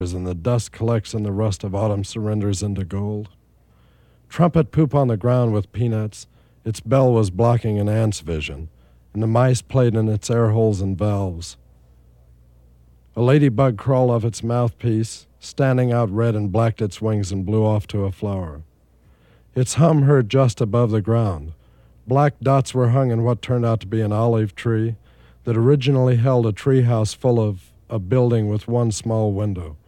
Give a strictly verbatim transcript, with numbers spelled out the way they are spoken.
and the dust collects and the rust of autumn surrenders into gold. Trumpet poop on the ground with peanuts, its bell was blocking an ant's vision, and the mice played in its air holes and valves. A ladybug crawled off its mouthpiece, standing out red and blacked its wings and blew off to a flower. Its hum heard just above the ground. Black dots were hung in what turned out to be an olive tree that originally held a tree house full of a building with one small window.